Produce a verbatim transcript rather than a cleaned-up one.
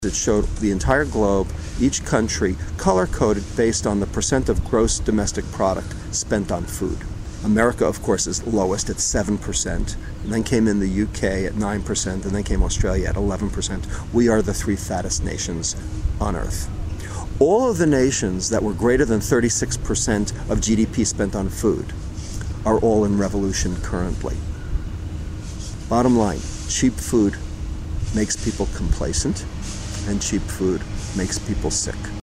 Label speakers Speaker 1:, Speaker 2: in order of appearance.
Speaker 1: It showed the entire globe, each country, color-coded based on the percent of gross domestic product spent on food. America, of course, is lowest at seven percent, and then came in the U K at nine percent, and then came Australia at eleven percent. We are the three fattest nations on Earth. All of the nations that were greater than thirty-six percent of G D P spent on food are all in revolution currently. Bottom line, cheap food makes people complacent, and cheap food makes people sick.